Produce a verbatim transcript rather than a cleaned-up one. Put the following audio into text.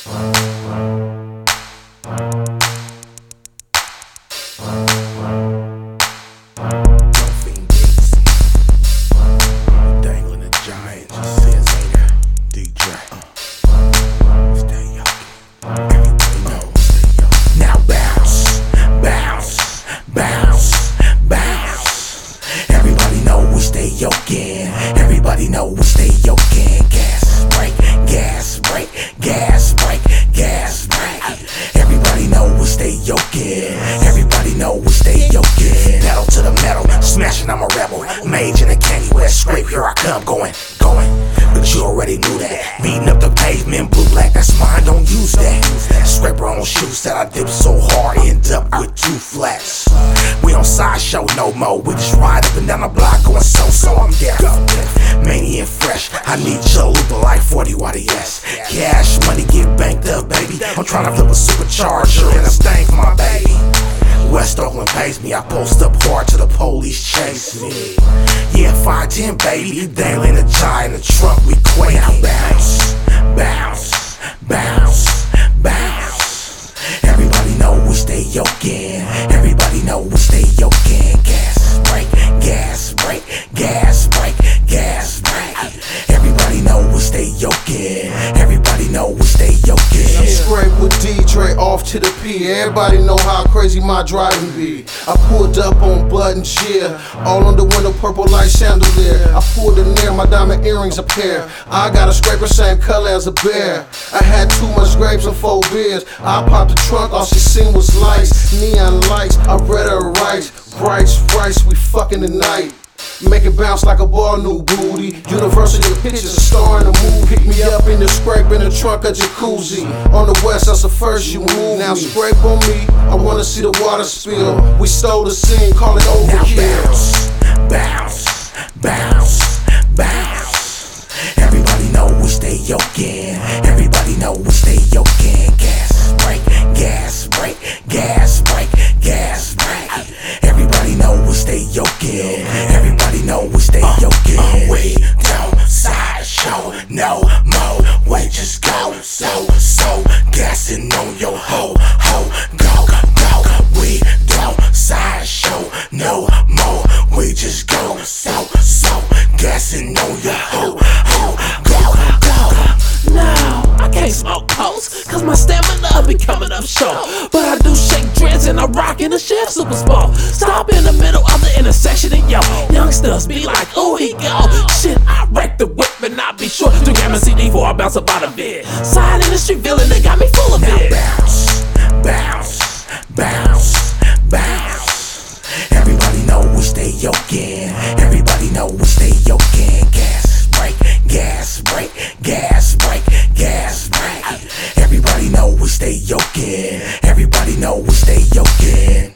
Dangling a giant, just says later. D-J. Stay young. Everybody know. Stay young. Now bounce, bounce, bounce, bounce. Everybody know we stay yoking. Everybody know we stay yoking. Gas break, gas break, gas break, gas break. Everybody know we stay yoking. Everybody know we stay yoking. Pedal to the metal, smashing, I'm a rebel. Mage in a candy west scrape, here I come, going, going. But you already knew that. Beating up the pavement, blue black, that's mine, don't use that. Scraper on shoes that I dip so hard, end up with two flats. We don't sideshow no more, we just ride up and down the block going so, so I'm deaf. Mania and fresh, I need your loop like forty watt yes. Cash money get banked up, baby. I'm trying to flip a supercharger and a stain for my baby. West Oakland pays me, I post up hard till the police chase me. Yeah, five ten baby, dangling a giant in the trunk, we quake. Now bounce, bounce, bounce, bounce. Everybody know we stay yoking. Everybody know we stay yoking. Gas break, gas break, gas break, gas break. Everybody know we stay yoking. Everybody know we stay yoking. I'm scraped with D-Dre off to the P. Everybody know how crazy my driving be. I pulled up on buttons, yeah. All on the window, purple like chandelier. I pulled in there, my diamond earrings a pair. I got a scraper same color as a bear. I had too much grapes and four beers. I popped the trunk, all she seen was lights, neon lights. I read her rights, brights, rights. We fucking tonight. Make it bounce like a ball, new booty. Universal, your pictures, a star in the movie. Pick me up in the scrape in the trunk of jacuzzi. On the west, that's the first you move. Now scrape on me, I wanna see the water spill. We stole the scene, call it overkill. Now bounce, bounce, bounce, bounce. Everybody know we stay yoking. Everybody know we stay yoking. Gas break, gas break, gas break, gas break. Everybody know we stay yoking. Everybody know we stay yoking. Uh, we don't sideshow no more. We just go so, so. Gassing on your ho, ho. Go, go. We don't sideshow no more. We just go so, so. Gassing on your ho, ho. Go, go. Now, I can't smoke posts, cause my stamina be coming up short. But I do shake dreads and I rock in the chef super sport. Stop in the middle of the intersection and yo, youngsters be like, ooh, he go. Shit, I wreck the whip and I be sure to grab my C D before I bounce up out of it. Side in the street villain, they got me full of now it. Bounce, bounce, bounce, bounce. Everybody know we stay yoking. Everybody know we stay yoking. Gas break, gas break, gas break, gas break. Everybody know we stay yoking. Everybody know we stay yoking.